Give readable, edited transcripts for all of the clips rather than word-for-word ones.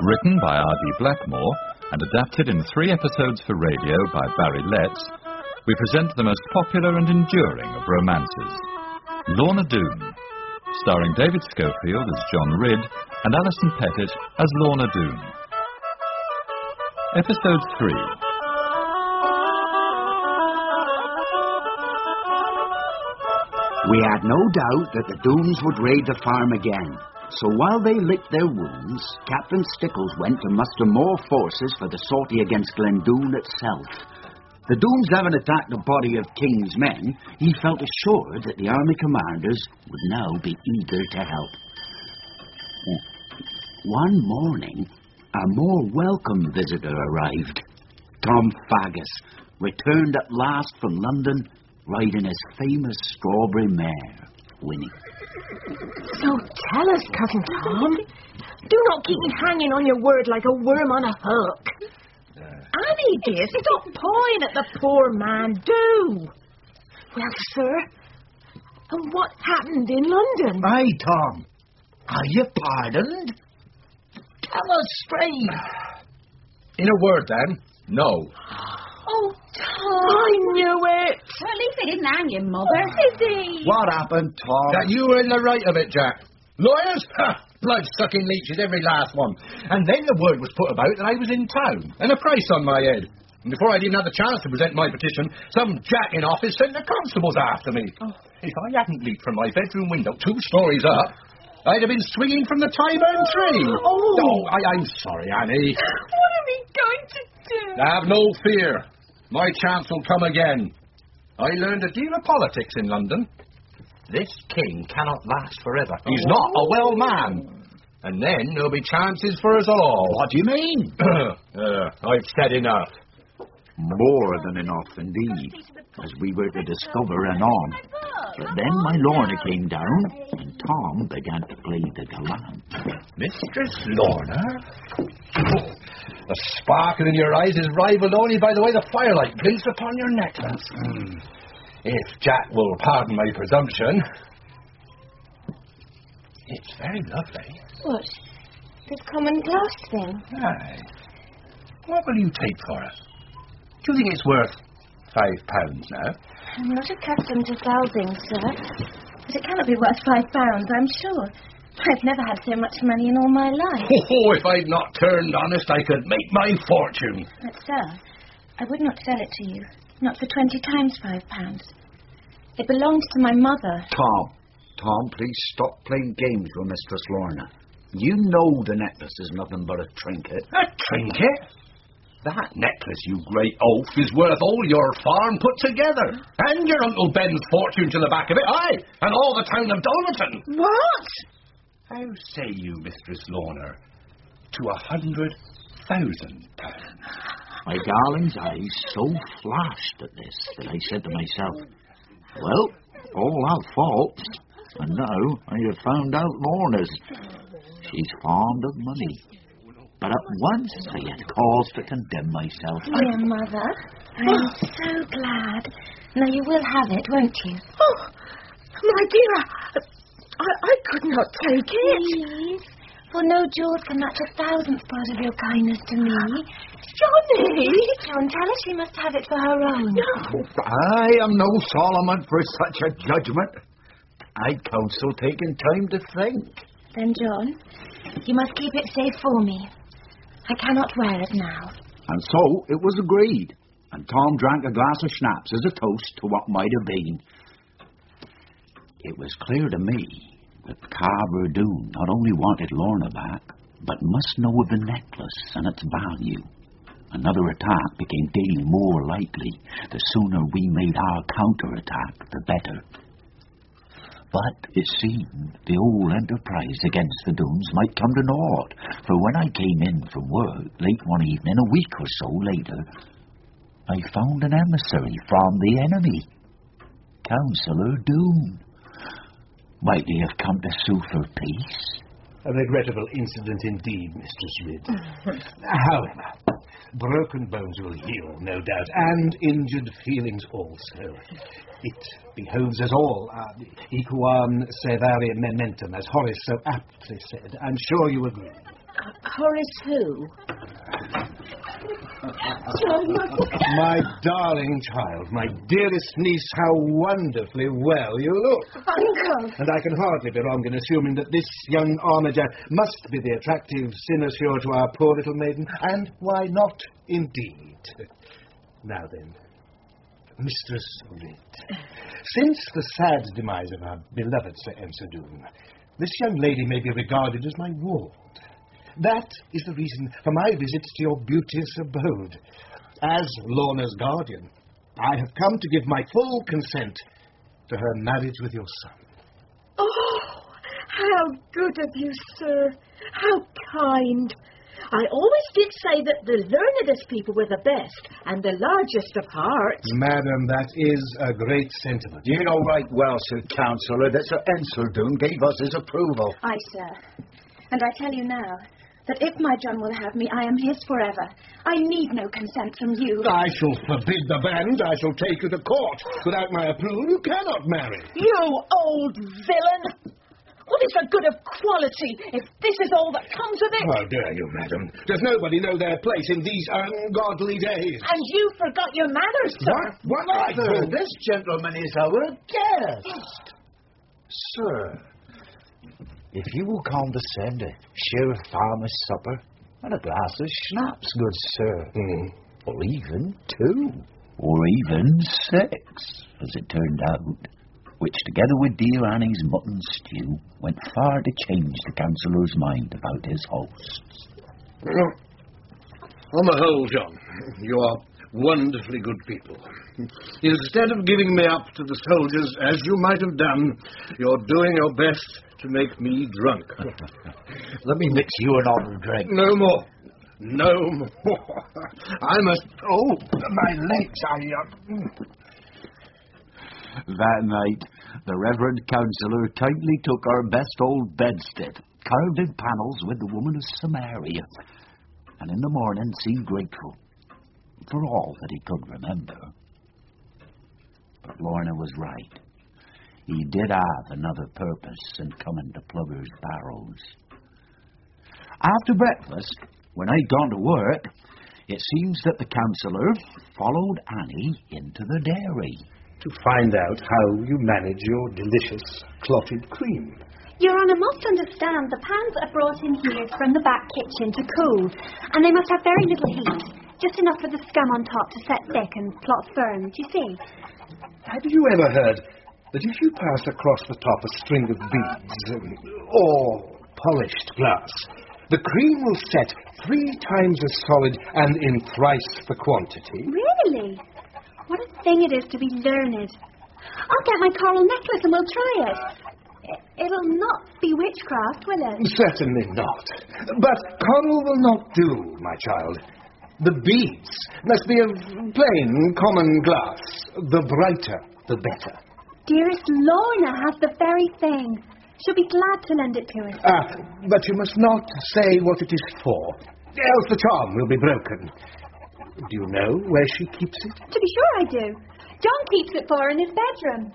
Written by R.D. Blackmore and adapted in 3 episodes for radio by Barry Letts, we present the most popular and enduring of romances, Lorna Doone, starring David Schofield as John Ridd and Alison Pettit as Lorna Doone. Episode 3. We had no doubt that the Doones would raid the farm again. So while they licked their wounds, Captain Stickles went to muster more forces for the sortie against Glendoone itself. The Doones having attacked the body of King's men, he felt assured that the army commanders would now be eager to help. One morning, a more welcome visitor arrived. Tom Faggus returned at last from London, riding his famous strawberry mare, Winnie. So tell us, Cousin Tom. Do not keep me hanging on your word like a worm on a hook. Annie, dear, stop pawing at the poor man, do. Well, sir, and what happened in London? Aye, Tom. Are you pardoned? Tell us straight. In a word, then, no. Oh, Tom. I knew it. Well, at least they didn't hang him, Mother. Did he? What happened, Tom? That you were in the right of it, Jack. Lawyers? Ha! Blood-sucking leeches, every last one. And then the word was put about that I was in town, and a price on my head. And before I'd even had the chance to present my petition, some jack in office sent the constables after me. Oh. If I hadn't leaped from my bedroom window 2 stories up, I'd have been swinging from the Tyburn tree. Oh, I'm sorry, Annie. What are we going to do? Have no fear. My chance will come again. I learned a deal of politics in London. This king cannot last forever. He's not a well man. And then there'll be chances for us all. What do you mean? I've said enough. More than enough, indeed, as we were to discover anon. But then my Lorna came down, and Tom began to play the gallant. Mistress Lorna? Oh, the sparkle in your eyes is rivaled only by the way the firelight glints upon your necklace. If Jack will pardon my presumption. It's very lovely. What? This common glass thing? Aye. What will you take for it? Do you think it's worth £5 now? I'm not accustomed to sousing, sir. But it cannot be worth £5, I'm sure. I've never had so much money in all my life. Oh, if I'd not turned honest, I could make my fortune. But, sir, I would not sell it to you. Not for 20 times £5. It belongs to my mother. Tom, please stop playing games with Mistress Lorna. You know the necklace is nothing but a trinket. A trinket? That necklace, you great oaf, is worth all your farm put together. And your Uncle Ben's fortune to the back of it, aye, and all the town of Dolverton. What? How say you, Mistress Lorna, to £100,000? My darling's eyes so flashed at this that I said to myself, well, all our faults, and now I have found out Lorna's. She's fond of money. But at once I had cause to condemn myself. Dear Mother, I'm so glad. Now you will have it, won't you? Oh, my dear, I could not take it. Please, for no jewels can match 1,000th part of your kindness to me. Johnny! John, tell her she must have it for her own. No. I am no Solomon for such a judgment. I counsel taking time to think. Then, John, you must keep it safe for me. I cannot wear it now. And so it was agreed, and Tom drank a glass of schnapps as a toast to what might have been. It was clear to me that Carver Doone not only wanted Lorna back, but must know of the necklace and its value. Another attack became daily more likely. The sooner we made our counterattack, the better. But it seemed the old enterprise against the Doones might come to naught, for when I came in from work late one evening, a week or so later, I found an emissary from the enemy, Councillor Doone. Might he have come to sue for peace? A regrettable incident indeed, Mistress Ridd. However, broken bones will heal, no doubt, and injured feelings also. It behoves us all, equam servare mementum, as Horace so aptly said. I'm sure you agree. Horace who? My darling child, my dearest niece, how wonderfully well you look. Uncle! And I can hardly be wrong in assuming that this young armiger must be the attractive cynosure to our poor little maiden. And why not, indeed? Now then, Mistress Ridd, since the sad demise of our beloved Sir Ensor Doone, this young lady may be regarded as my ward. That is the reason for my visit to your beauteous abode. As Lorna's guardian, I have come to give my full consent to her marriage with your son. Oh, how good of you, sir. How kind. I always did say that the learnedest people were the best and the largest of hearts. Madam, that is a great sentiment. You know right well, Sir Councillor, that Sir Ensor Doone gave us his approval. Aye, sir. And I tell you now that if my John will have me, I am his forever. I need no consent from you. I shall forbid the band. I shall take you to court. Without my approval, you cannot marry. You old villain! What is the good of quality if this is all that comes of it? How dare you, madam? Does nobody know their place in these ungodly days? And you forgot your manners, sir. What? This gentleman is our guest. Sir, if you will condescend to share a farmer's supper and a glass of schnapps, good sir, or even 2, or even 6, as it turned out, which, together with dear Annie's mutton stew, went far to change the councillor's mind about his hosts. Well, on the whole, John, you are wonderfully good people. Instead of giving me up to the soldiers, as you might have done, you're doing your best to make me drunk. Let me mix you another drink. No more. No more. I must... Oh, my legs, That night, the Reverend Councillor kindly took our best old bedstead, carved in panels with the woman of Samaria, and in the morning seemed grateful for all that he could remember. But Lorna was right. He did have another purpose in coming to Plugger's Barrows. After breakfast, when I'd gone to work, it seems that the councillor followed Annie into the dairy to find out how you manage your delicious clotted cream. Your Honour must understand the pans are brought in here from the back kitchen to cool, and they must have very little heat, just enough for the scum on top to set thick and plot firm, do you see? Have you ever heard that if you pass across the top a string of beads, or polished glass, the cream will set 3 times as solid and in thrice the quantity? Really? What a thing it is to be learned. I'll get my coral necklace and we'll try it. It'll not be witchcraft, will it? Certainly not. But coral will not do, my child. The beads must be of plain, common glass. The brighter, the better. Dearest Lorna has the very thing. She'll be glad to lend it to us. But you must not say what it is for, else the charm will be broken. Do you know where she keeps it? To be sure I do. John keeps it for her in his bedroom.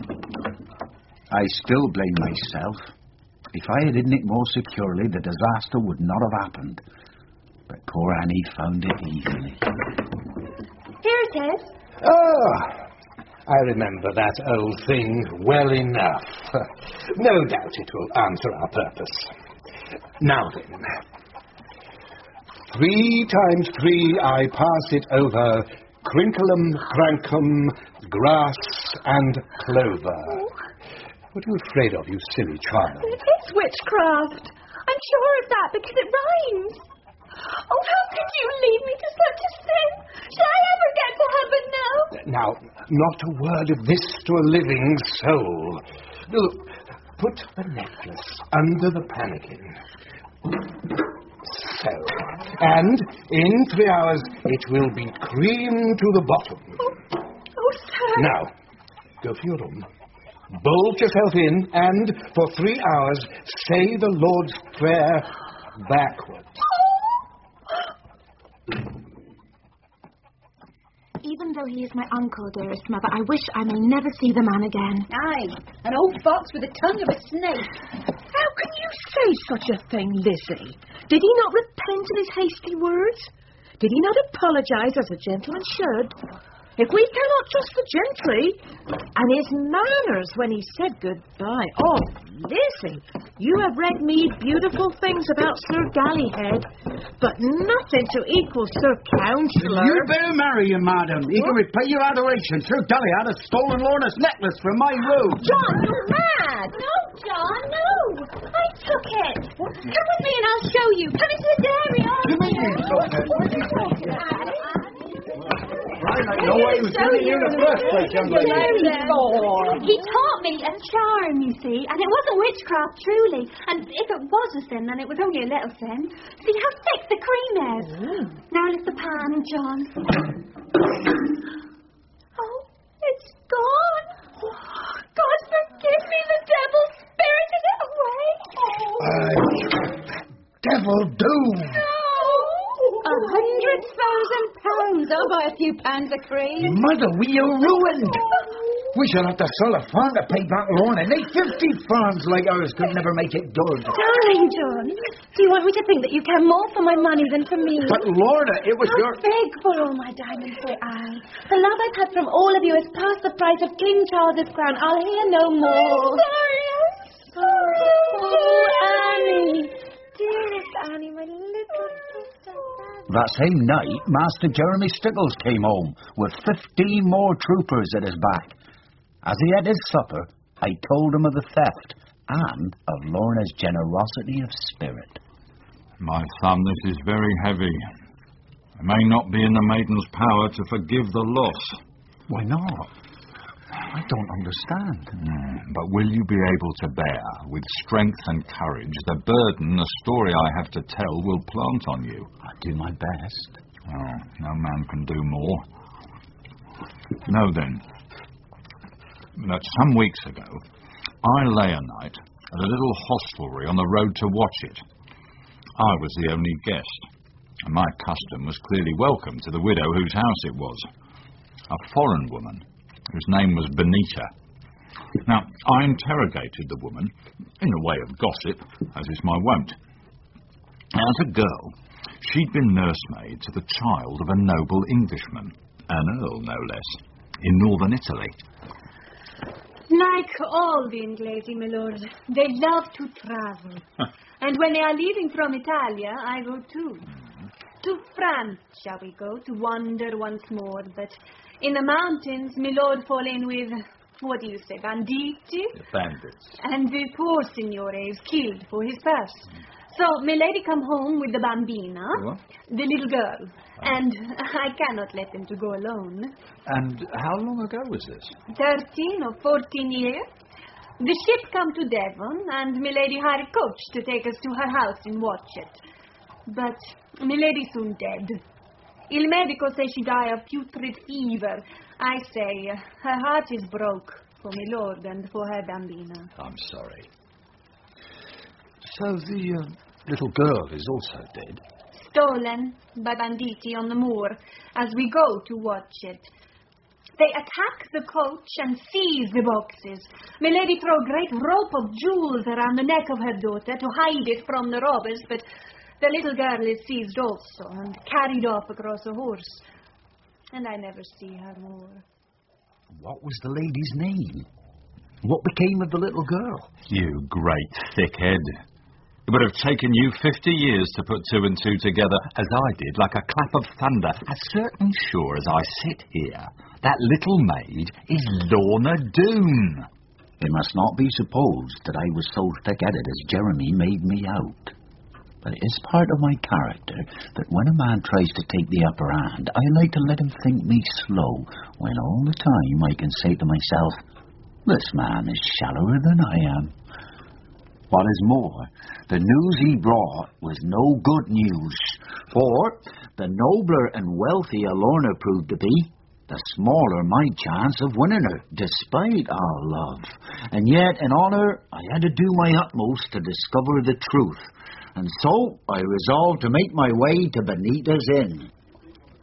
I still blame myself. If I had hidden it more securely, the disaster would not have happened. But poor Annie found it easily. Here it is. I remember that old thing well enough. No doubt it will answer our purpose. Now then, 3 times 3 I pass it over crinklum, crankum, grass, and clover. What are you afraid of, you silly child? It's witchcraft. I'm sure of that because it rhymes. Oh, how could you lead me to such a sin? Shall I ever get to heaven now? Now, not a word of this to a living soul. Look, put the necklace under the pannikin. So. And in 3 hours, it will be cream to the bottom. Oh, sir. Now, go for your room. Bolt yourself in, and for 3 hours, say the Lord's Prayer backwards. even though he is my uncle, dearest mother, I wish I may never see the man again. Aye, an old fox with the tongue of a snake. How can you say such a thing, Lizzie? Did he not repent of his hasty words? Did he not apologise as a gentleman should? If we cannot trust the gentry, and his manners when he said goodbye. Oh, Lizzie, you have read me beautiful things about Sir Gallyhead, but nothing to equal Sir Councillor. You better marry him, madam. He can repay your adoration. Sir Gallyhead has stolen Lorna's necklace from my room. John, you're mad! No, John, no. I took it. Come with me and I'll show you. Come into the dairy. No way he was telling you in the first place, young lady. He taught me a charm, you see, and it wasn't witchcraft, truly. And if it was a sin, then it was only a little sin. See how thick the cream is. Now lift the pan, John. Oh, it's gone. God forgive me, the devil spirited it away. Devil doom! £100,000. I'll buy a few pans of cream. Mother, we are ruined. We shall have to sell a farm to pay back Lorna. They 50 farms like ours could never make it good. Darling John, do you want me to think that you care more for my money than for me? But Lorna, it was I your... beg for all my diamonds, say I. The love I've had from all of you has passed the price of King Charles's crown. I'll hear no more. I'm sorry. Oh, Annie. Dearest Annie, my little sister. That same night, Master Jeremy Stickles came home with 15 more troopers at his back. As he had his supper, I told him of the theft and of Lorna's generosity of spirit. My son, this is very heavy. It may not be in the maiden's power to forgive the loss. Why not? I don't understand. But will you be able to bear, with strength and courage, the burden the story I have to tell will plant on you? I do my best. Oh, no man can do more. Know then, that some weeks ago, I lay a night at a little hostelry on the road to Watchet. I was the only guest, and my custom was clearly welcome to the widow whose house it was, a foreign woman, whose name was Benita. Now, I interrogated the woman, in a way of gossip, as is my wont. As a girl, she'd been nursemaid to the child of a noble Englishman, an earl no less, in northern Italy. Like all the Inglesi, my lord, they love to travel. And when they are leaving from Italia, I go too. To France shall we go, to wander once more, but in the mountains, my lord fall in with, what do you say, banditti? The bandits. And the poor signore is killed for his purse. So, my lady come home with the bambina, What? the little girl, and I cannot let them to go alone. And how long ago was this? 13 or 14 years. The ship come to Devon, and my lady hired a coach to take us to her house in Watchet. But my lady soon dead. Il medico say she die of putrid fever. I say her heart is broke for my lord and for her bambina. I'm sorry. So the little girl is also dead? Stolen by banditti on the moor as we go to Watchet. They attack the coach and seize the boxes. My lady throw a great rope of jewels around the neck of her daughter to hide it from the robbers, but the little girl is seized also and carried off across a horse. And I never see her more. What was the lady's name? What became of the little girl? You great thickhead. It would have taken you 50 years to put two and two together, as I did, like a clap of thunder. As certain sure as I sit here, that little maid is Lorna Doone. It must not be supposed that I was so thick-headed as Jeremy made me out. But it is part of my character that when a man tries to take the upper hand, I like to let him think me slow, when all the time I can say to myself, this man is shallower than I am. What is more, the news he brought was no good news, for the nobler and wealthier Lorna proved to be, the smaller my chance of winning her, despite our love. And yet, in honour, I had to do my utmost to discover the truth, and so I resolved to make my way to Benita's Inn.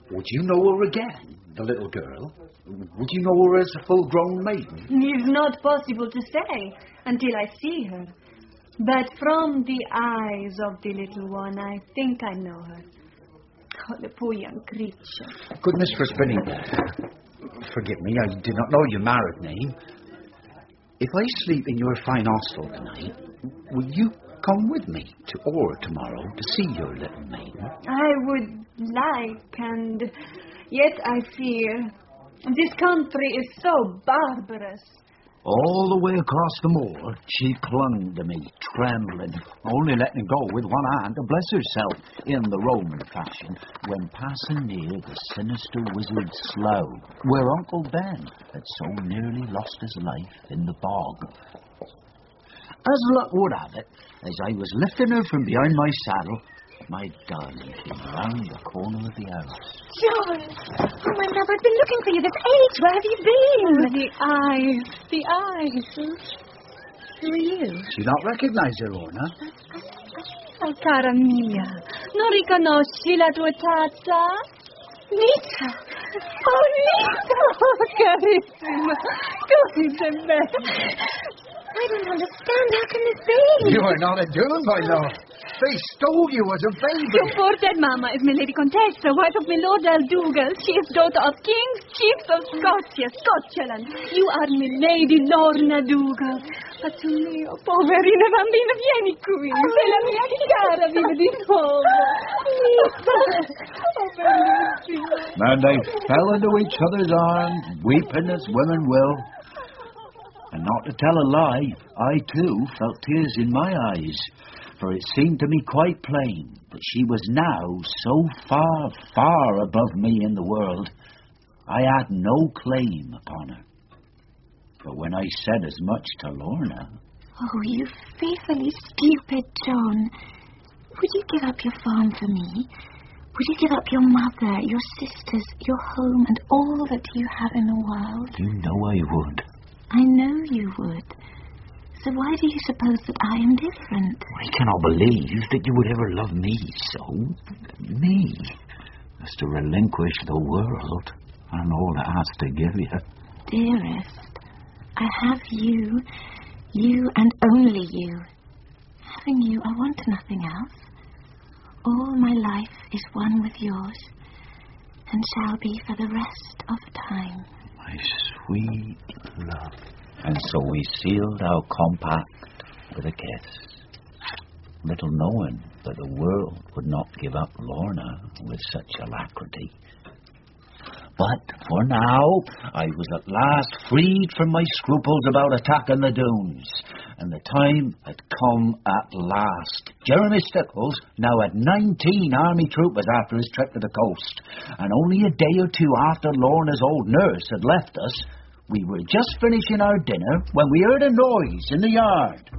Would you know her again, the little girl? Would you know her as a full-grown maiden? It's not possible to say until I see her. But from the eyes of the little one, I think I know her. Oh, the poor young creature. Good Mistress Benita, forgive me, I did not know your married name. If I sleep in your fine hostel tonight, will you come with me to Orr tomorrow to see your little maiden? I would like, and yet I fear. This country is so barbarous. All the way across the moor, she clung to me, trembling, only letting go with one hand to bless herself in the Roman fashion when passing near the sinister wizard Slough, where Uncle Ben had so nearly lost his life in the bog. As luck would have it, as I was lifting her from behind my saddle, my darling came round the corner of the house. John! Oh, my love, I've been looking for you this age. Where have you been? The eyes. Who are you? Do you not recognize her, Lorna? Oh, cara mia, non riconosci la tua tazza? Nita! Oh, Nita! Oh, carissima. Come me. I don't understand. How can this be? You are not a Doon, my lord. They stole you as a baby. Your poor dead mamma is my Lady Contessa, wife of my Lord Dougal. She is daughter of Kings, Chief of Scotia, Scotland. You are my Lady Lorna Dougal. Ma tu mio, poverina bambina, vieni qui. Sei la mia cara, vive di nuovo. And they fell into each other's arms, weeping as women will. And not to tell a lie, I too felt tears in my eyes, for it seemed to me quite plain that she was now so far, far above me in the world, I had no claim upon her. But when I said as much to Lorna... Oh, you fearfully stupid John. Would you give up your farm for me? Would you give up your mother, your sisters, your home, and all that you have in the world? You know I would. I know you would. So why do you suppose that I am different? I cannot believe that you would ever love me so. Me. As to relinquish the world and all it has to give you. Dearest, I have you and only you. Having you, I want nothing else. All my life is one with yours, and shall be for the rest of time. My sweet love. And so we sealed our compact with a kiss, little knowing that the world would not give up Lorna with such alacrity. But for now, I was at last freed from my scruples about attacking the Doones, and the time had come at last. Jeremy Stickles now had 19 army troopers after his trip to the coast, and only a day or two after Lorna's old nurse had left us, we were just finishing our dinner when we heard a noise in the yard.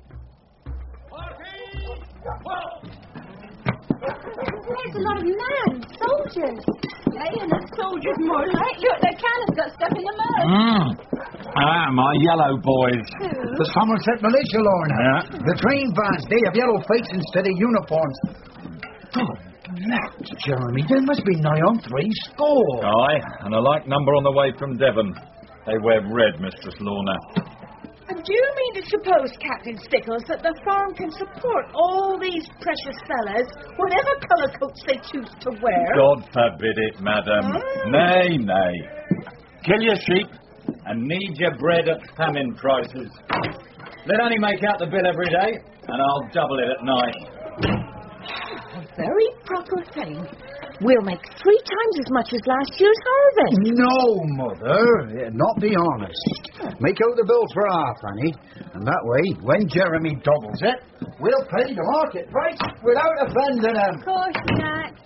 There's a lot of men, soldiers. And the soldiers more like. Look, their cannons got stuck in the mud. My yellow boys. The Somerset Militia, Lorna. Yeah. The train vans, they have yellow faces instead of uniforms. Oh, lads, Jeremy, there must be nigh on 30. Aye, and a like number on the way from Devon. They wear red, Mistress Lorna. And do you mean to suppose, Captain Stickles, that the farm can support all these precious fellas, whatever colour coats they choose to wear? God forbid it, madam. Nay, nay. Kill your sheep and knead your bread at famine prices. Let only make out the bill every day, and I'll double it at night. A very proper thing. We'll make 3 times as much as last year's harvest. No, Mother, not be honest. Make out the bill for half, Annie, and that way, when Jeremy doubles it, we'll pay the market price without offending him. Of course, Jack.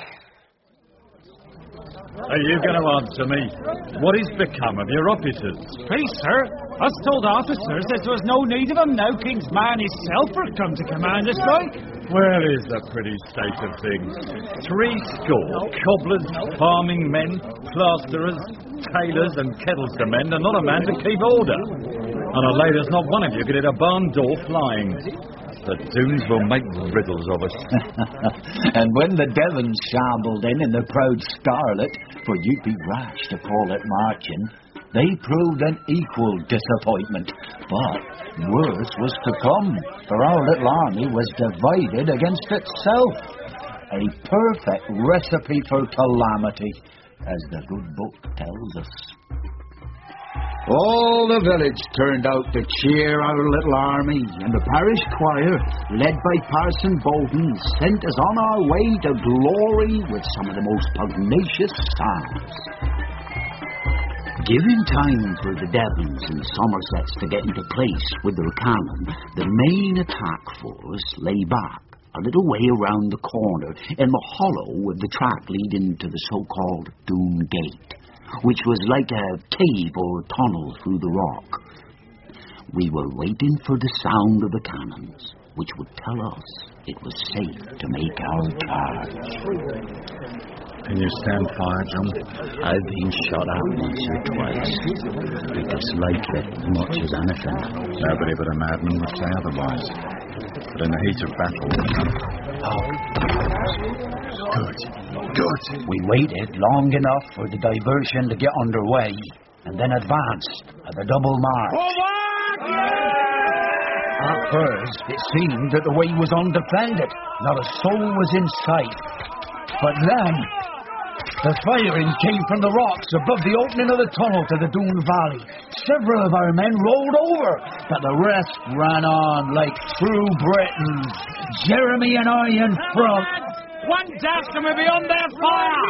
Are you going to answer me? What is become of your officers? Please, sir, us told officers that there was no need of him now. King's man himself would come to command us, like. Where is the pretty state of things? 3 score cobblers, farming men, plasterers, tailors and kettles to mend, and not a man to keep order. And I lay there's not one of you could hit a barn door flying. The Doones will make riddles of us. And when the Devons shambled in the proud scarlet, for you'd be rash to call it marching, they proved an equal disappointment. But worse was to come, for our little army was divided against itself. A perfect recipe for calamity, as the good book tells us. All the village turned out to cheer our little army, and the parish choir, led by Parson Bolton, sent us on our way to glory with some of the most pugnacious psalms. Given time for the Devons and Somersets to get into place with their cannon, the main attack force lay back a little way around the corner in the hollow of the track leading to the so-called Doon Gate, which was like a cave or tunnel through the rock. We were waiting for the sound of the cannons, which would tell us it was safe to make our charge. Can you stand fire, John? I've been shot at once or twice. I dislike it much as anything. Nobody but a madman would say otherwise. But in the heat of battle... Oh. Good. We waited long enough for the diversion to get underway, and then advanced at a double march. At first, it seemed that the way was undefended. Not a soul was in sight. But then, the firing came from the rocks above the opening of the tunnel to the Doon Valley. Several of our men rolled over, but the rest ran on like true Britons. Jeremy and I in front. One dash and we'll be on their fire!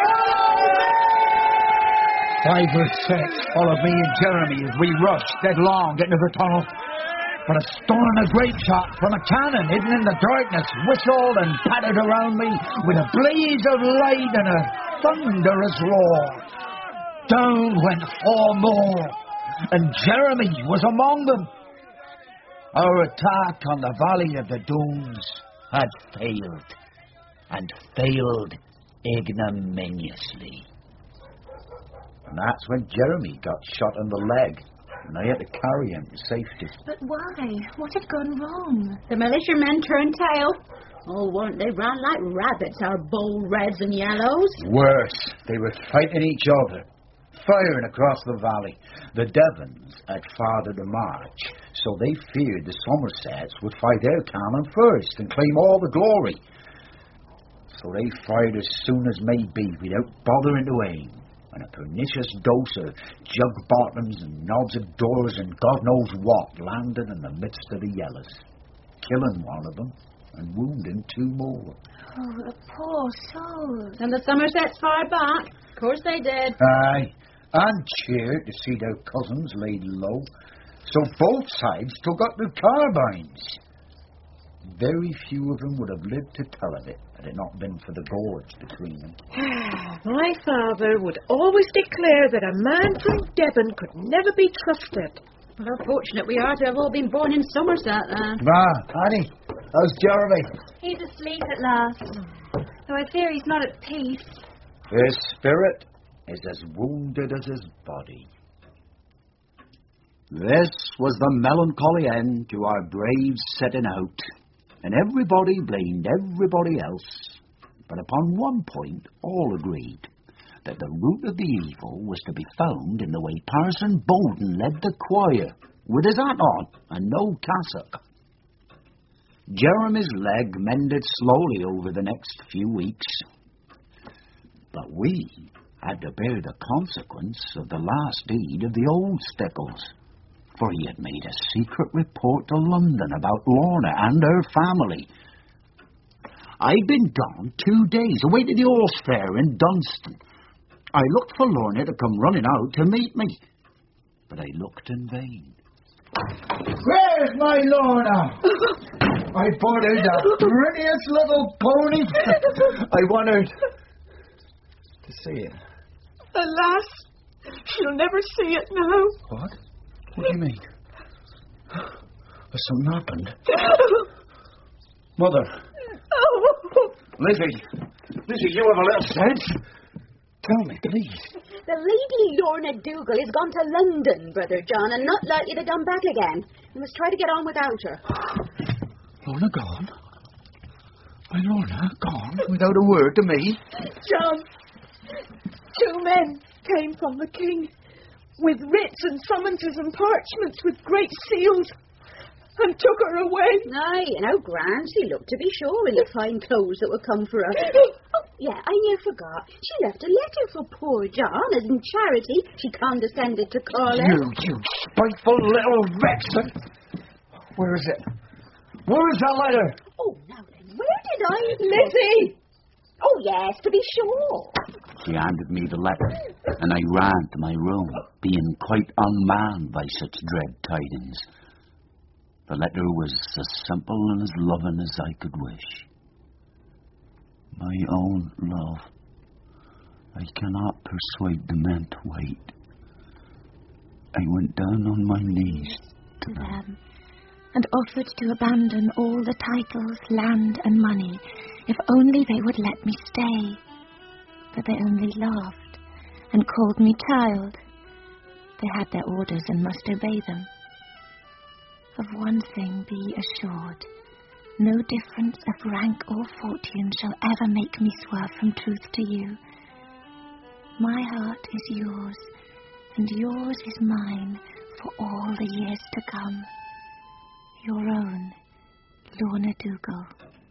5 or 6 followed me and Jeremy as we rushed headlong into the tunnel. But a storm of grape shot from a cannon hidden in the darkness whistled and pattered around me with a blaze of light and a thunderous roar. Down went 4 more, and Jeremy was among them. Our attack on the Valley of the Doones had failed, and failed ignominiously. And that's when Jeremy got shot in the leg, and I had to carry him to safety. But why? What had gone wrong? The militiamen turned tail. Oh, weren't they? Ran like rabbits, our bold reds and yellows. Worse, they were fighting each other, firing across the valley. The Devons had fathered the march, so they feared the Somersets would fight their cannon first and claim all the glory. So they fired as soon as may be, without bothering to aim. And a pernicious dose of jug bottoms and knobs of doors and God knows what landed in the midst of the yellows, killing one of them and wounding 2 more. Oh, the poor souls. And the Somersets fired back. Of course they did. Aye, and cheered to see their cousins laid low. So both sides took up their carbines. Very few of them would have lived to tell of it had it not been for the gorge between them. My father would always declare that a man from Devon could never be trusted. Well, how fortunate we are to have all been born in Somerset, then. Annie, how's Jeremy? He's asleep at last. Though I fear he's not at peace. His spirit is as wounded as his body. This was the melancholy end to our brave setting out, and everybody blamed everybody else. But upon one point all agreed, that the root of the evil was to be found in the way Parson Bolton led the choir, with his hat on and no cassock. Jeremy's leg mended slowly over the next few weeks, but we had to bear the consequence of the last deed of the old Stickles, for he had made a secret report to London about Lorna and her family. I'd been gone 2 days, away to the horse fair in Dunstan. I looked for Lorna to come running out to meet me, but I looked in vain. Where's my Lorna? I bought her the prettiest little pony. I wanted to see it. Alas, she'll never see it now. What? What do you mean? Has something happened? Mother. Oh. Lizzie, you have a little sense. Tell me, please. The Lady Lorna Dougal is gone to London, Brother John, and not likely to come back again. We must try to get on without her. Lorna gone? My Lorna gone without a word to me? John, 2 men came from the king with writs and summonses and parchments with great seals and took her away. Aye, and how grand she looked, to be sure, in the fine clothes that would come for her. Oh, yeah, I near forgot. She left a letter for poor John, as in charity she condescended to call her. You spiteful little vixen! Where is it? Where is that letter? Oh, now then, where did I... Lizzie! Oh, yes, to be sure. She handed me the letter, and I ran to my room, being quite unmanned by such dread tidings. The letter was as simple and as loving as I could wish. My own love, I cannot persuade the men to wait. I went down on my knees to them, and offered to abandon all the titles, land and money, if only they would let me stay. But they only laughed and called me child. They had their orders and must obey them. Of one thing be assured, no difference of rank or fortune shall ever make me swerve from truth to you. My heart is yours, and yours is mine for all the years to come. Your own, Lorna Dougal.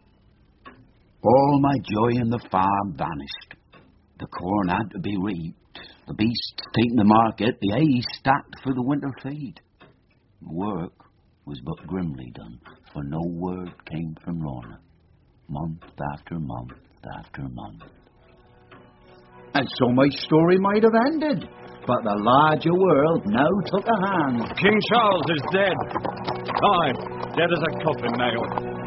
All my joy in the farm vanished. The corn had to be reaped, the beasts taken to market, the hay stacked for the winter feed. The work was but grimly done, for no word came from Lorna, month after month after month. And so my story might have ended, but the larger world now took a hand. King Charles is dead. Aye, dead as a coffin nail.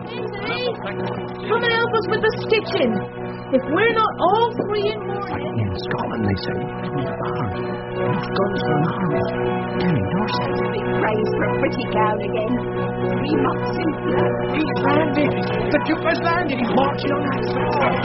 Come and help us with the stitching. If we're not all 3 in mourning... In Scotland, they say, in the barn. Enough guns for an army. Down in Dorset. Big praise for a pretty gown again. 3 months in blood. He's landed. The Duke has landed. He's marching on that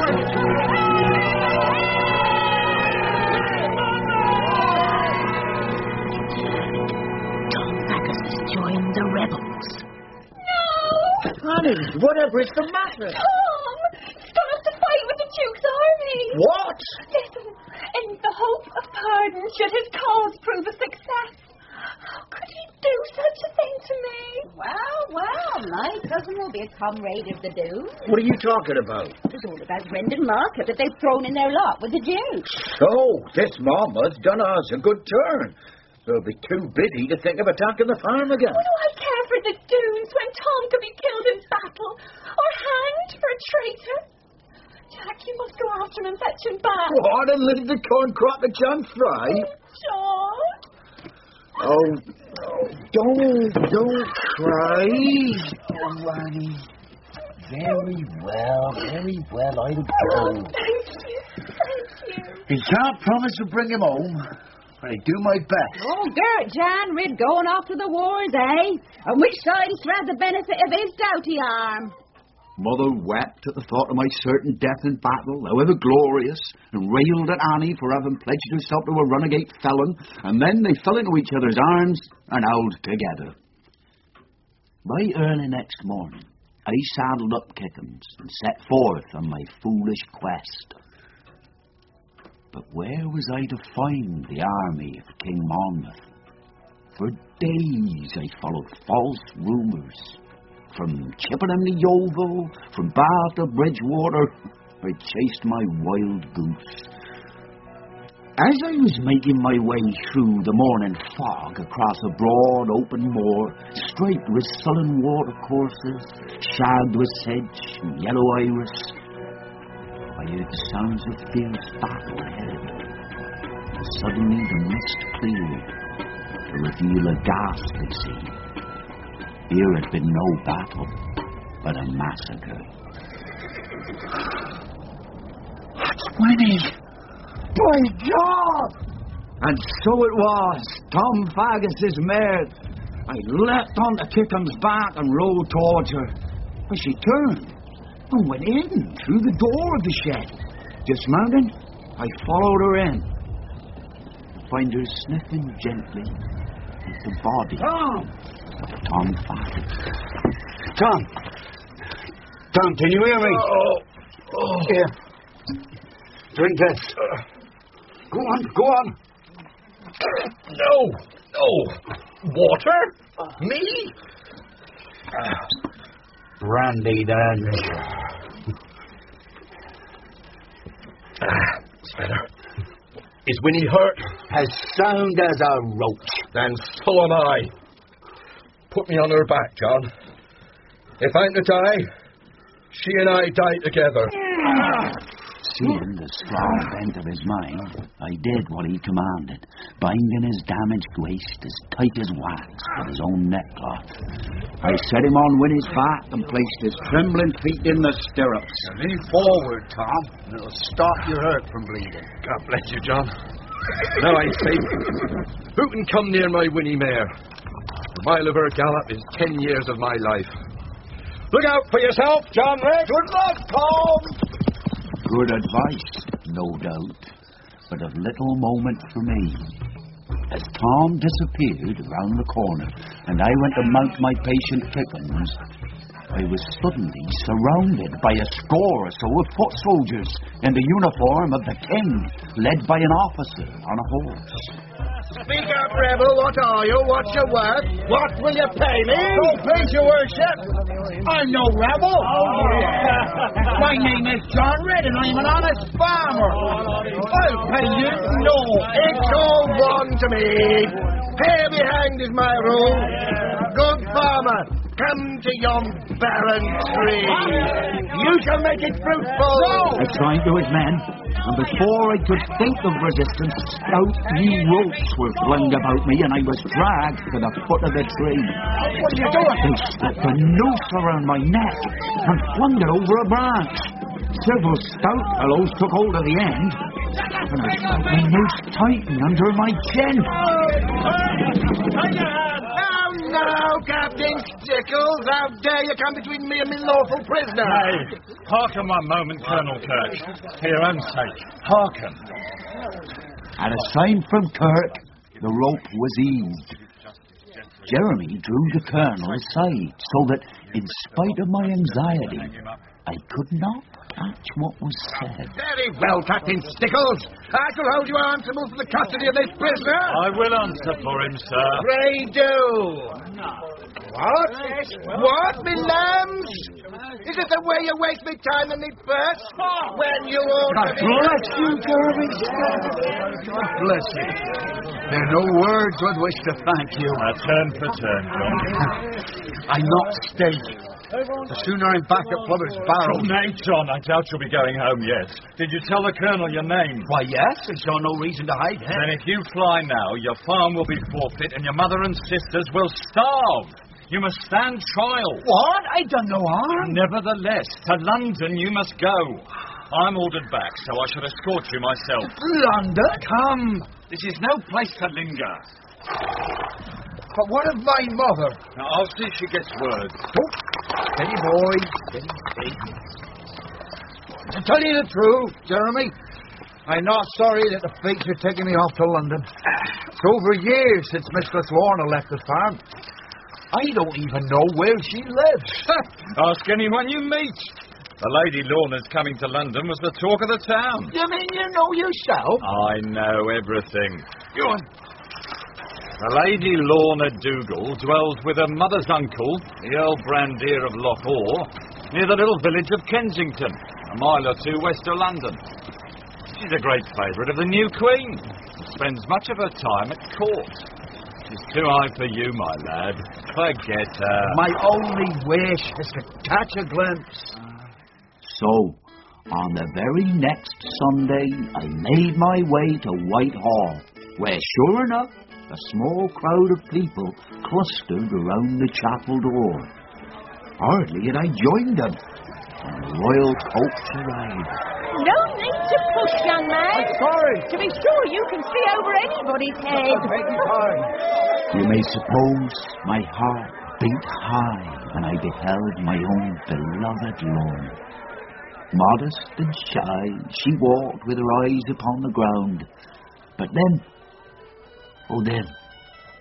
Tom Faggus has joined the rebels. No! Honey, whatever is the matter? Tom! He's gone off to fight with the Duke's army. What? Listen, in the hope of pardon should his cause prove a success. How could he do such a thing to me? Well, my cousin will be a comrade of the Duke. What are you talking about? It's all about Brendan Market that they've thrown in their lot with the Duke. So, this mama's done us a good turn. They'll be too busy to think of attacking the farm again. What do I care for the Doones when Tom could be killed in battle or hanged for a traitor? Jack, you must go after him and fetch him back. What, and leave the corn crop at John Fry? George. Oh, don't cry. Oh, Annie. Very well, I'll go. Thank you. You can't promise to bring him home, but I do my best. Oh, Gert Jan Rid going off to the wars, eh? On which side he's had the benefit of his doughty arm? Mother wept at the thought of my certain death in battle, however glorious, and railed at Annie for having pledged herself to a runagate felon, and then they fell into each other's arms and howled together. By early next morning, I saddled up Kickham's and set forth on my foolish quest. But where was I to find the army of King Monmouth? For days I followed false rumours. From Chippenham to Yeovil, from Bath to Bridgewater, I chased my wild goose. As I was making my way through the morning fog across a broad open moor, striped with sullen watercourses, shagged with sedge and yellow iris, I heard sounds of fierce battle ahead. And suddenly the mist cleared to reveal a ghastly scene. Here had been no battle, but a massacre. That's Winnie! By God! And so it was, Tom Faggus's mare. I leapt on the Kickham's back and rode towards her. But she turned and went in through the door of the shed. Dismounting, I followed her in. I find her sniffing gently at the body. Tom Faggus. Tom, Tom, can you hear me? Here. Drink this. Go on. No. Water? Me? Brandy, then. It's better. Is Winnie hurt? As sound as a roach. Then so am I. Put me on her back, John. If I'm to die, she and I die together. Seeing the strong bent of his mind, I did what he commanded, binding his damaged waist as tight as wax with his own neckcloth. I set him on Winnie's back and placed his trembling feet in the stirrups. Lean forward, Tom, and it'll stop your hurt from bleeding. God bless you, John. Now I say, who can come near my Winnie mare? A mile of her gallop is 10 years of my life. Look out for yourself, John Rex. Good luck, Tom! Good advice, no doubt, but of little moment for me. As Tom disappeared round the corner and I went to mount my patient Pippins, I was suddenly surrounded by a score or so of foot soldiers in the uniform of the king, led by an officer on a horse. Speak up, rebel. What are you? What's your worth? What will you pay me? Oh, please, your worship. I'm no rebel. My name is John Red, and I'm an honest farmer. I'll pay you no. It's all one to me. Pay me hanged is my rule. Good farmer, come to yon barren tree. You shall make it fruitful. No. I tried to his men, and before I could think of resistance, stout new ropes were flung about me, and I was dragged to the foot of the tree. What are you doing? They slipped a noose around my neck and flung it over a branch. Several stout fellows took hold of the end, and I felt the noose tighten under my chin. Now, Captain Stickles, how dare you come between me and my lawful prisoner? Hey, hearken one moment, Colonel Kirk. For your own sake, hearken. At a sign from Kirk, the rope was eased. Jeremy drew the colonel aside, so that, in spite of my anxiety, I could not catch what was said. Very well, Captain Stickles. I shall hold you answerable for the custody of this prisoner. I will answer for him, sir. Pray do. What? What, me lambs? Is it the way you waste me time and me purse? When you ought to be... Bless you, Jeremy. God bless you. There are no words with which to thank you. Turn for turn, John. I'm not staying. The sooner I'm back at Plummer's Barrow... Oh, nay, John, I doubt you'll be going home yet. Did you tell the Colonel your name? Why, yes. I saw no reason to hide it. Then if you fly now, your farm will be forfeit and your mother and sisters will starve. You must stand trial. What? I done no harm. Nevertheless, to London you must go. I'm ordered back, so I shall escort you myself. London? Come. This is no place to linger. But what of my mother? Now, I'll see if she gets word. Steady, boy. Steady. To tell you the truth, Jeremy, I'm not sorry that the fates are taking me off to London. It's over a year since Mistress Lorna left the farm. I don't even know where she lives. Ask anyone you meet. The Lady Lorna's coming to London was the talk of the town. You mean you know yourself? I know everything. Go on. The Lady Lorna Dougal dwells with her mother's uncle, the Earl Brandir of Loch Awe, near the little village of Kensington, a mile or two west of London. She's a great favourite of the new Queen, and spends much of her time at court. She's too high for you, my lad. Forget her. My only wish is to catch a glimpse. So, on the very next Sunday, I made my way to Whitehall, where, sure enough, a small crowd of people clustered around the chapel door. Hardly had I joined them when the royal coach arrived. No need to push, young man. I'm sorry. To be sure, you can see over anybody's head. Take your time. You may suppose my heart beat high when I beheld my own beloved Lorna. Modest and shy, she walked with her eyes upon the ground. But then,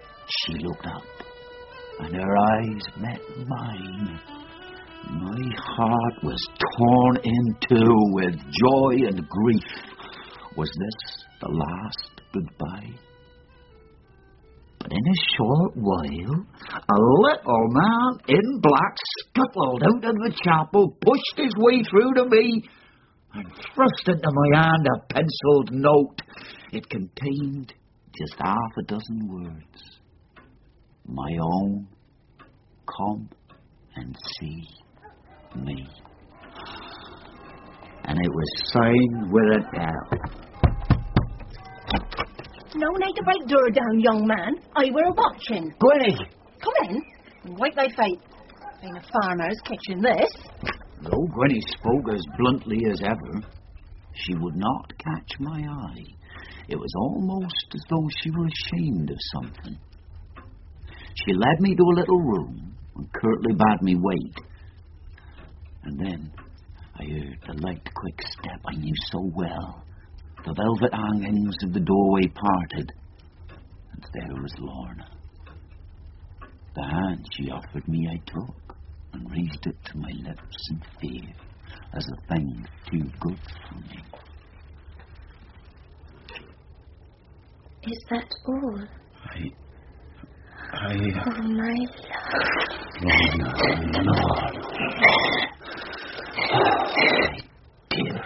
she looked up, and her eyes met mine. My heart was torn in two with joy and grief. Was this the last goodbye? But in a short while, a little man in black scuttled out of the chapel, pushed his way through to me, and thrust into my hand a penciled note. It contained just half a dozen words. My own, come and see me. And it was signed with an L. No need to break door down, young man. I were watching. Gwenny! Come in and wipe thy face. Ain't a farmer's kitchen, this. Though Gwenny spoke as bluntly as ever, she would not catch my eye. It was almost as though she were ashamed of something. She led me to a little room and curtly bade me wait. And then I heard the light, quick step I knew so well. The velvet hangings of the doorway parted, and there was Lorna. The hand she offered me I took, and raised it to my lips in fear, as a thing too good for me. Is that all? Oh, my love. Lorna. Dear.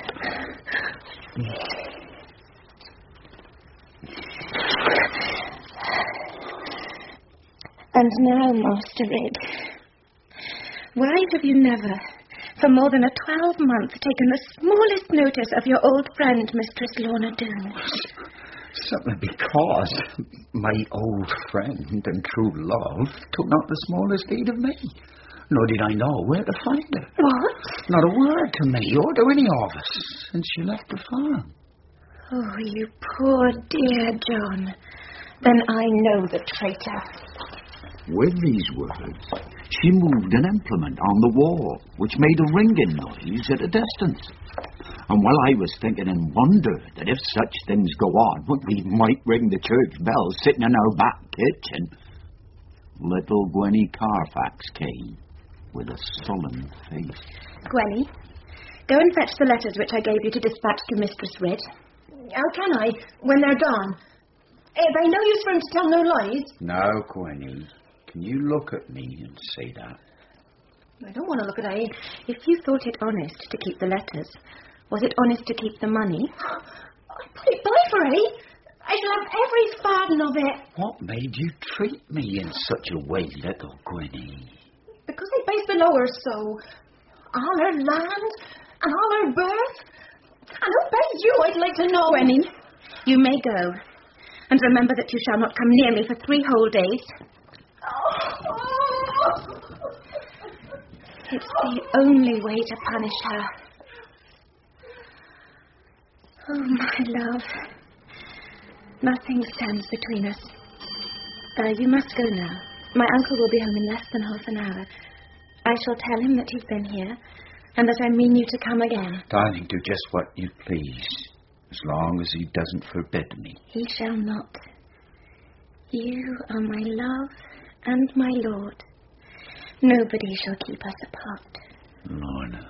And now, Master Red, why have you never, for more than a 12-month, taken the smallest notice of your old friend, Mistress Lorna Doone? Simply because my old friend and true love took not the smallest heed of me, nor did I know where to find her. What? Not a word to me or to any of us since she left the farm. Oh, you poor dear John. Then I know the traitor. With these words, she moved an implement on the wall, which made a ringing noise at a distance. And while I was thinking in wonder that if such things go on, we might ring the church bell sitting in our back kitchen, little Gwenny Carfax came with a sullen face. Gwenny, go and fetch the letters which I gave you to dispatch to Mistress Red. How can I, when they're gone? They no use for him to tell no lies. Now, Gwenny, can you look at me and say that? I don't want to look at it. If you thought it honest to keep the letters, was it honest to keep the money? I put it by for it. I shall have every farden of it. What made you treat me in such a way, little Gwenny? Because I based below her so. All her land and all her birth. And who pays you, I'd like to know. Gwenny, you may go. And remember that you shall not come near me for 3 whole days. It's the only way to punish her. Oh, my love. Nothing stands between us. You must go now. My uncle will be home in less than half an hour. I shall tell him that you've been here, and that I mean you to come again. Darling, do just what you please, as long as he doesn't forbid me. He shall not. You are my love and my lord. Nobody shall keep us apart. Lorna.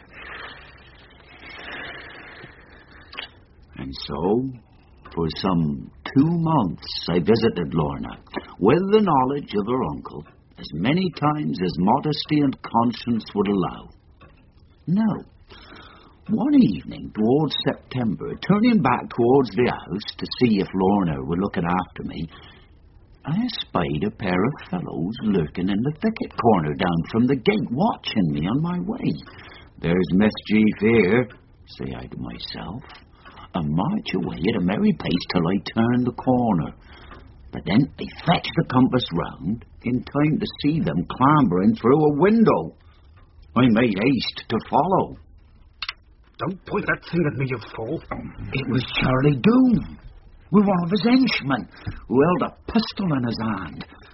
And so, for some 2 months, I visited Lorna, with the knowledge of her uncle, as many times as modesty and conscience would allow. Now, one evening towards September, turning back towards the house to see if Lorna were looking after me, I espied a pair of fellows lurking in the thicket corner down from the gate, watching me on my way. There's mischief here, say I to myself, and march away at a merry pace till I turn the corner. But then I fetched the compass round in time to see them clambering through a window. I made haste to follow. Don't point that thing at me, you fool. It was Charlie Doone, with one of his henchmen, who held a pistol in his hand.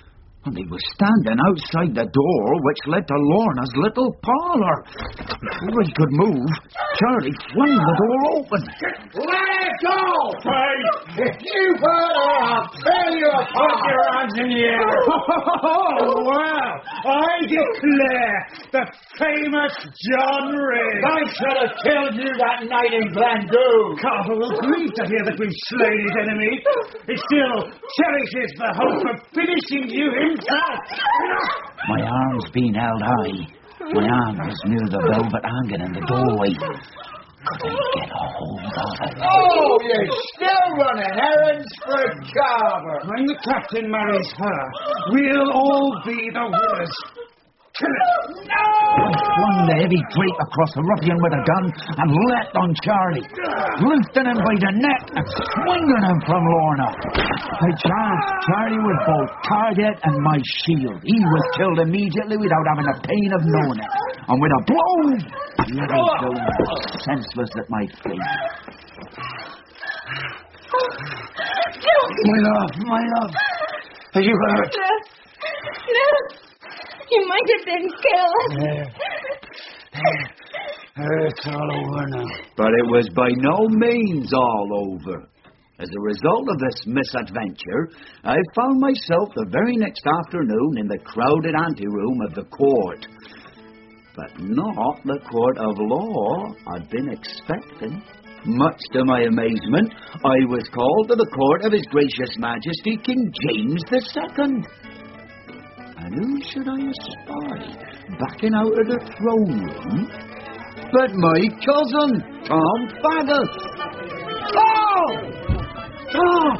And he was standing outside the door which led to Lorna's little parlour. Before he could move, Charlie flung the door open. Let go! Hey, if you put her, I'll tear you apart. Put your hands in the air. Oh, well, I declare the famous John Ridge. I should have killed you that night in Glendoon. Carver will grieve to hear that we've slain his enemy. He still cherishes the hope of finishing you himself. My arms being held high, my hand was near the velvet hanging in the doorway. Could I get a hold of it? Oh, you're still running errands for Carver. When the captain marries her, we'll all be the winners. Kill it! I flung the heavy drape across the ruffian with a gun and leapt on Charlie, lifting him by the neck and swinging him from Lorna. By chance, Charlie was both target and my shield. He was killed immediately without having the pain of knowing it. And with a blow, he fell senseless at my feet. My love, are you hurt? No. You might have been killed. It's all over now. But it was by no means all over. As a result of this misadventure, I found myself the very next afternoon in the crowded anteroom of the court. But not the court of law I'd been expecting. Much to my amazement, I was called to the court of His Gracious Majesty King James II. And who should I espy backing out of the throne room but my cousin, Tom Faggus. Tom!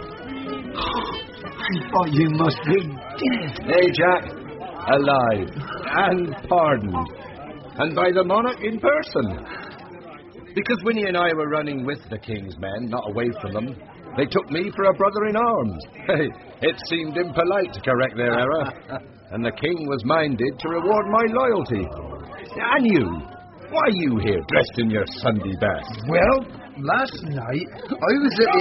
I thought you must be dead. Hey, Jack, alive and pardoned, and by the monarch in person. Because Winnie and I were running with the king's men, not away from them, they took me for a brother-in-arms. Hey, it seemed impolite to correct their error, and the king was minded to reward my loyalty. And you, why are you here dressed in your Sunday best? Well, last night I was at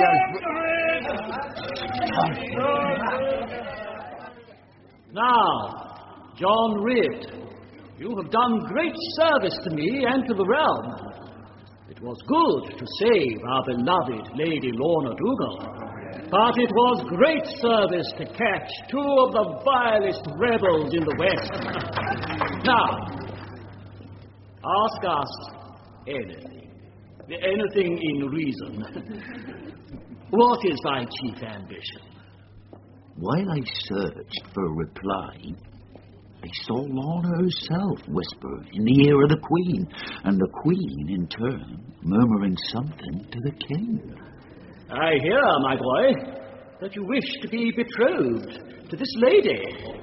the... Now, John Ridd, you have done great service to me and to the realm. It was good to save our beloved Lady Lorna Dougal, but it was great service to catch two of the vilest rebels in the West. Now, ask us anything in reason. What is thy chief ambition? While I searched for a reply, I saw Lorna herself whisper in the ear of the Queen, and the Queen, in turn, murmuring something to the King. I hear, my boy, that you wish to be betrothed to this lady.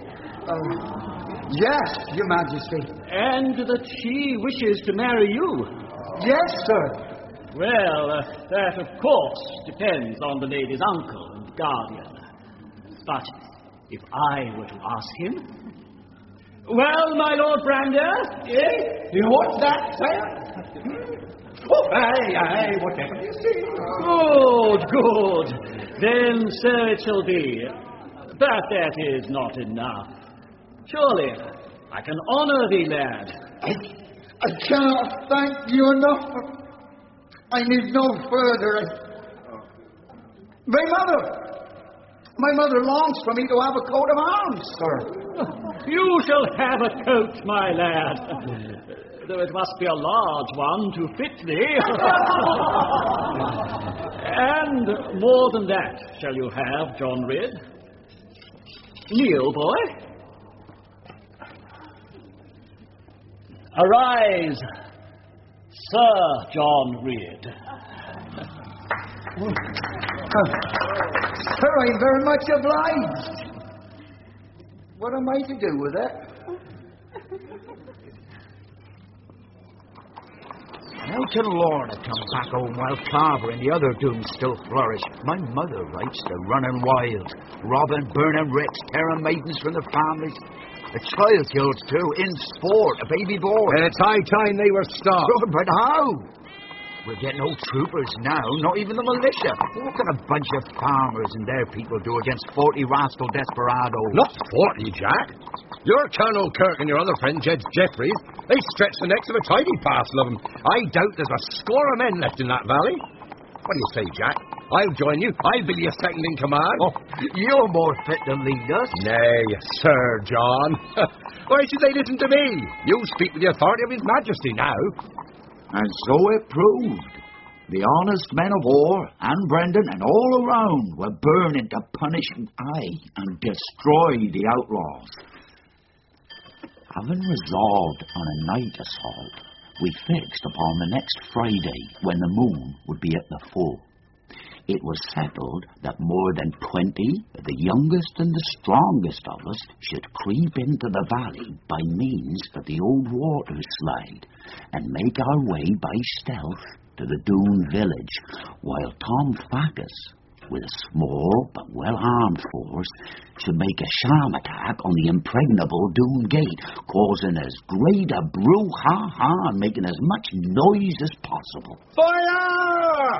Yes, Your Majesty. And that she wishes to marry you. Yes, sir. Well, that, of course, depends on the lady's uncle and guardian. But if I were to ask him... Well, my Lord Brander, eh? You want that, sir? Oh, aye, whatever you say. Good. Then so it shall be. But that is not enough. Surely, I can honour thee, lad. I cannot thank you enough. I need no further. My mother longs for me to have a coat of arms, sir. You shall have a coat, my lad. Though it must be a large one to fit thee. And more than that shall you have, John Ridd. Kneel, boy. Arise, Sir John Ridd. Sir, I'm very much obliged. What am I to do with it? How can Lorna come back home while Carver and the other dooms still flourish? My mother writes they're running wild, robbing, burning wrecks, tearing maidens from their families. A child killed too, in sport, a baby boy. And it's high time they were stopped. But how? We're getting old troopers now, not even the militia. What can a bunch of farmers and their people do against 40 rascal desperados? Not 40, Jack. Your Colonel Kirk and your other friend, Judge Jeffries, they stretch the necks of a tidy parcel of them. I doubt there's a score of men left in that valley. What do you say, Jack? I'll join you. I'll be your second in command. Oh, you're more fit to lead us. Nay, Sir John. Why should they listen to me? You speak with the authority of His Majesty now. And so it proved. The honest men of war, and Brendan, and all around were burning to punish and destroy the outlaws. Having resolved on a night assault, we fixed upon the next Friday when the moon would be at the full. It was settled that more than 20 of the youngest and the strongest of us should creep into the valley by means of the old water slide and make our way by stealth to the Doon village, while Tom Faggus, with a small but well-armed force, should make a sham attack on the impregnable Doon gate, causing as great a brouhaha and making as much noise as possible. Fire!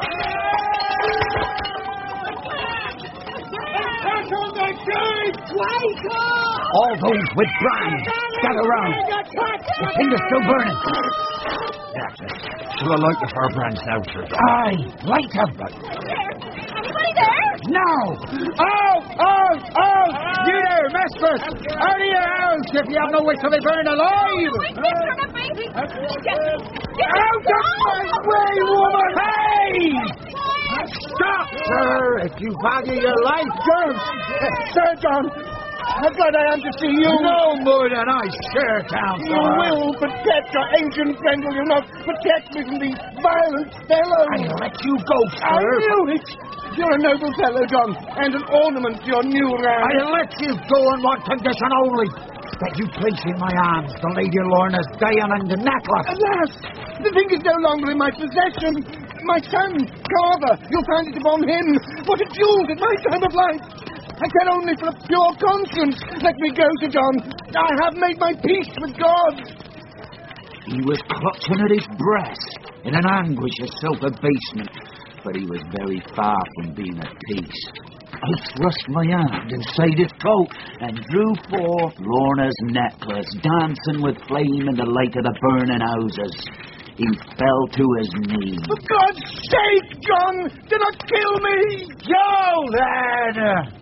All those with brands, gather round. The thing is still burning. That's it. Shall I light the fire brands now, Sir John? Aye, light them. Anybody there? Now! Oh! You there, mistress! Out of your house if you have no wish to be burned alive! Out of my way, woman! Hey! Stop, sir, if you value your life, John! Sir John, how glad I am to see you. No more than I share, Councillor. You will protect your ancient friend, will you not? Protect me from these violent fellows. I'll let you go, sir. I knew it. You're a noble fellow, John, and an ornament to your new rank. I'll let you go on one condition only. That you place in my arms the Lady Lorna's diamond necklace. Alas, the thing is no longer in my possession. My son, Carver, you'll find it upon him. What a jewel at my time of life. I can only for a pure conscience. Let me go, Sir John. I have made my peace with God. He was clutching at his breast in an anguish of self-abasement, but he was very far from being at peace. I thrust my hand inside his coat and drew forth Lorna's necklace, dancing with flame in the light of the burning houses. He fell to his knees. For God's sake, John, do not kill me! Joe, then!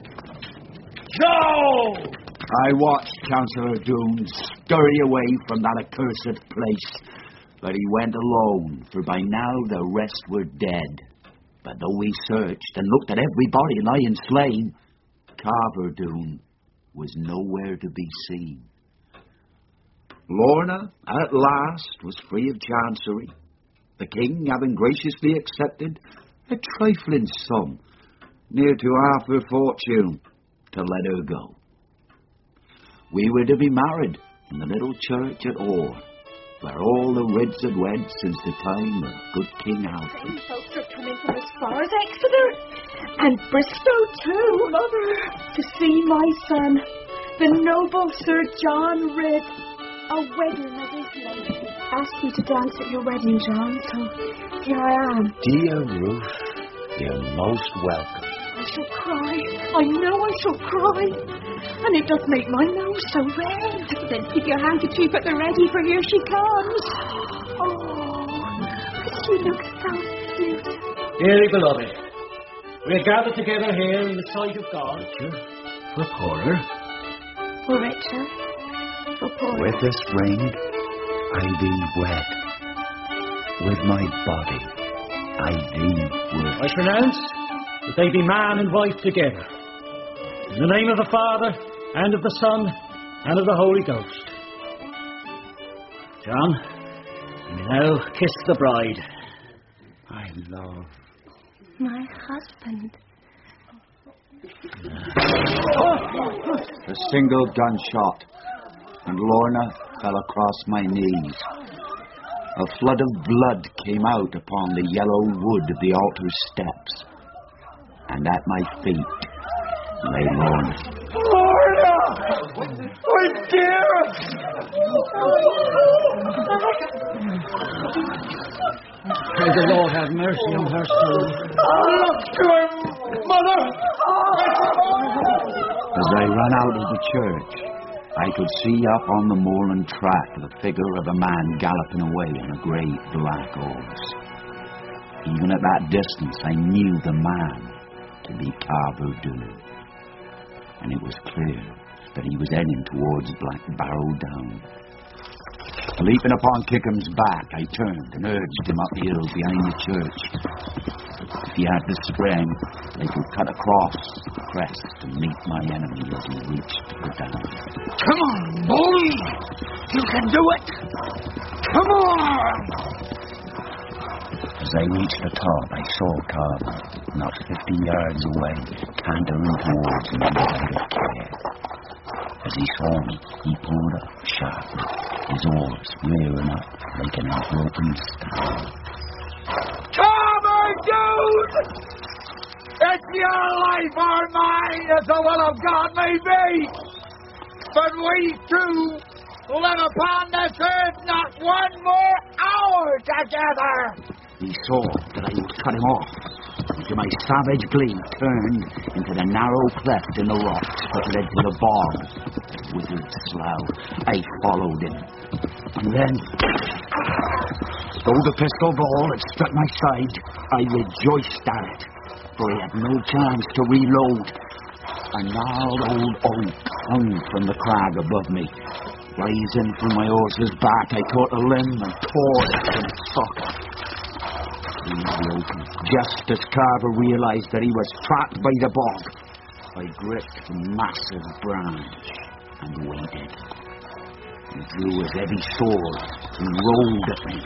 Joe! I watched Councillor Doon scurry away from that accursed place, but he went alone, for by now the rest were dead. But though we searched and looked at every body lying slain, Carver Doon was nowhere to be seen. Lorna, at last, was free of chancery, the king having graciously accepted a trifling sum, near to half her fortune, to let her go. We were to be married in the little church at Orr, where all the Rids had wed since the time of good King Alfred. Many folks are coming from as far as Exeter, and Bristol too, Mother, to see my son, the noble Sir John Ridd. A wedding of his lady. Asked me to dance at your wedding, John, so here I am. Dear Ruth, you're most welcome. I shall cry. I know I shall cry. And it does make my nose so red. Then keep your handkerchief at the ready, for here she comes. Oh, she looks so cute. Dearly beloved, we are gathered together here in the sight of God. For Porter. For Richard. For Porter. With this ring, I thee wed. With my body, I thee wed. I pronounce that they be man and wife together. In the name of the Father, and of the Son, and of the Holy Ghost. John, you may now kiss the bride. I love my husband. A single gunshot, and Lorna fell across my knees. A flood of blood came out upon the yellow wood of the altar steps, and at my feet lay Lorna. Lorna! My dear! May the Lord have mercy on her soul. Look to him, Mother! As I ran out of the church, I could see up on the moorland track the figure of a man galloping away on a great black horse. Even at that distance, I knew the man to be Carver Doone. And it was clear that he was heading towards Black Barrow Down. Leaping upon Kickham's back, I turned and urged him up the hill behind the church. If he had the strength, I could cut across the crest and meet my enemy as he reached the down. Come on, boy! You can do it! Come on! As I reached the top, I saw Carver, not 50 yards away, cantering towards me without a care. As he saw me, he pulled up sharply, his oars rearing up like an unbroken star. Carver Doone! It's your life or mine, as the will of God may be! But we two live upon this earth not one more hour together! He saw that I would cut him off, and to my savage glee turned into the narrow cleft in the rocks that led to the bog. With his slough, I followed him. And then, though the pistol ball had struck my side, I rejoiced at it, for he had no chance to reload. A gnarled old oak hung from the crag above me. Rising from my horse's back, I caught a limb and tore it from its socket. Just as Carver realized that he was trapped by the bog, I gripped the massive branch and waited. He drew his heavy sword and rolled at me.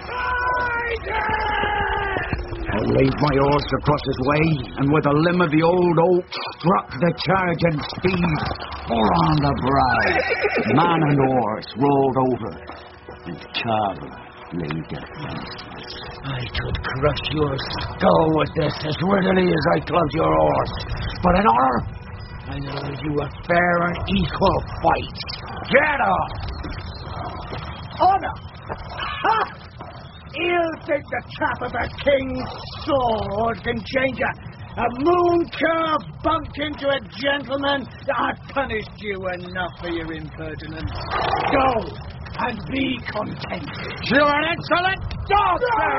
I laid my horse across his way, and with a limb of the old oak, struck the charging steed full on the brow. Man and horse rolled over, and Carver lay defenseless. I could crush your skull with this as readily as I clubbed your horse. But in honor, I know you a fair and equal fight. Get up! Honor! Ha! He'll think the tap of a king's sword can change a moon-curved bunk into a gentleman. I've punished you enough for your impertinence. Go! And be content. You're an excellent dog, sir!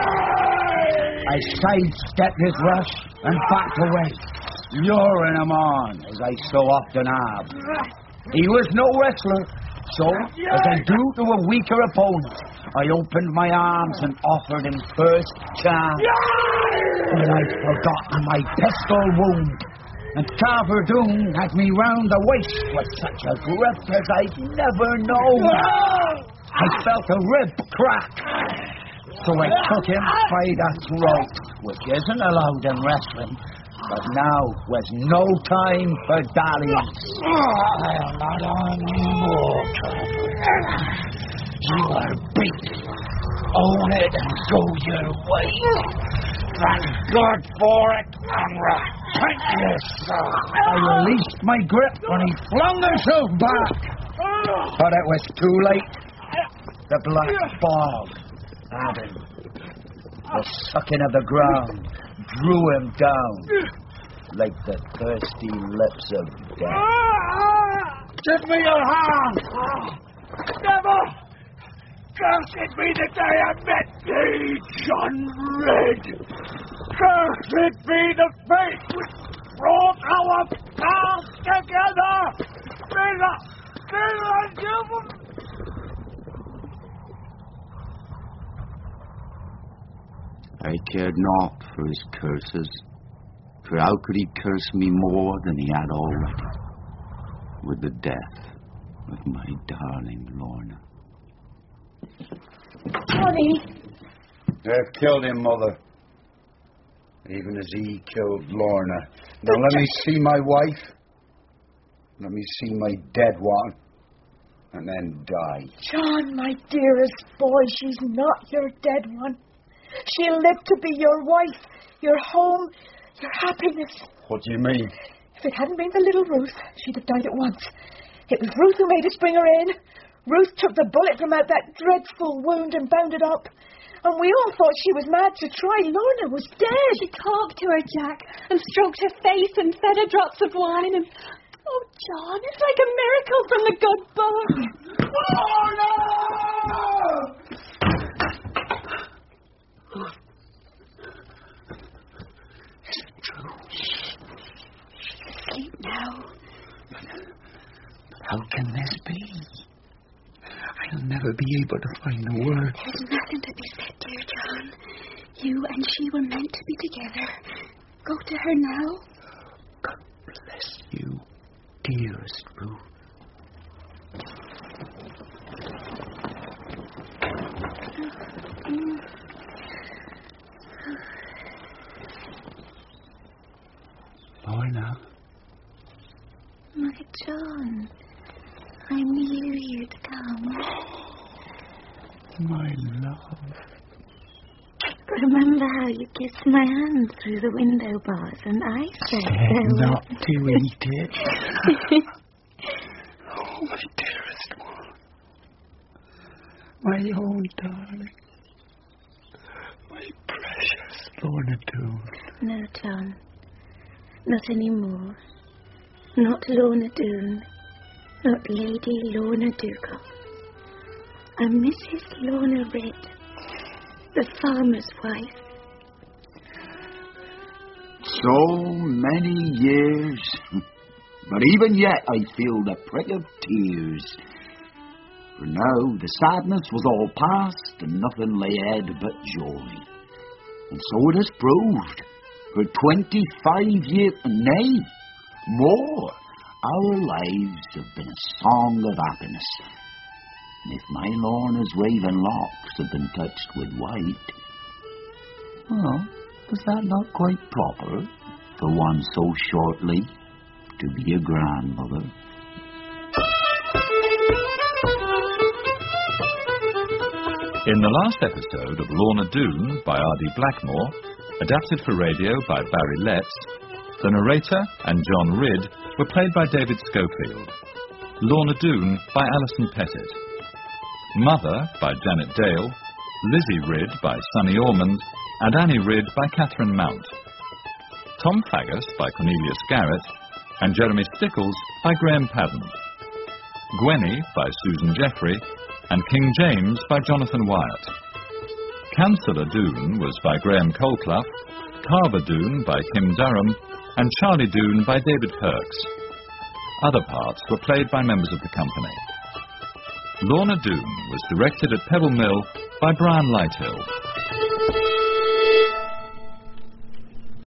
I sidestepped his rush and backed away, luring him on, as I so often have. He was no wrestler, so, as I do to a weaker opponent, I opened my arms and offered him first chance. But I'd forgotten my pistol wound, and Carver Doone had me round the waist with such a grip as I'd never known. I felt a rib crack, so I took him by the throat, which isn't allowed in wrestling, but now was no time for dalliance. I'll not on you more, Carver. You are beat. Own it and go your way. Thank God for it, and repent yourself. I released my grip when he flung himself back, but it was too late. The black bog had him. The sucking of the ground drew him down like the thirsty lips of death. Give me your hand! Never! Cursed be the day I met thee, John Red! Cursed be the fate which brought our paths together! I cared not for his curses, for how could he curse me more than he had already, with the death of my darling Lorna. Johnny! They've killed him, Mother, even as he killed Lorna. Now let me see my wife, let me see my dead one, and then die. John, my dearest boy, she's not your dead one. She'll live to be your wife, your home, your happiness. What do you mean? If it hadn't been for little Ruth, she'd have died at once. It was Ruth who made us bring her in. Ruth took the bullet from out that dreadful wound and bound it up. And we all thought she was mad to try. Lorna was dead. She talked to her, Jack, and stroked her face and fed her drops of wine and... Oh, John, it's like a miracle from the good book. Lorna! Is it true? She's asleep now. But how can this be? I'll never be able to find the word. There's nothing to be said, dear John. You and she were meant to be together. Go to her now. God bless you, dearest Ruth. Lorna. My John, I knew you'd come. My love. Remember how you kissed my hand through the window bars and I said there not to eat it. Oh, my dearest one. My own darling. My precious Lorna Doone. No, John. Not anymore. Not Lorna Doone. Not Lady Lorna Dougal. I'm Mrs. Lorna Ridd, the farmer's wife. So many years. But even yet I feel the prick of tears. For now the sadness was all past and nothing lay ahead but joy. And so it has proved. For 25 years, nay, more, our lives have been a song of happiness. And if my Lorna's raven locks have been touched with white, well, was that not quite proper for one so shortly to be a grandmother? In the last episode of Lorna Doone by R.D. Blackmore, adapted for radio by Barry Letts, the narrator and John Ridd were played by David Schofield, Lorna Doone by Alison Pettit, Mother by Janet Dale, Lizzie Ridd by Sunny Ormond, and Annie Ridd by Catherine Mount, Tom Faggus by Cornelius Garrett, and Jeremy Stickles by Graham Padden, Gwenny by Susan Jeffrey, and King James by Jonathan Wyatt. Councillor Doone was by Graham Colclough, Carver Doone by Kim Durham, and Charlie Doone by David Herx. Other parts were played by members of the company. Lorna Doone was directed at Pebble Mill by Brian Lighthill.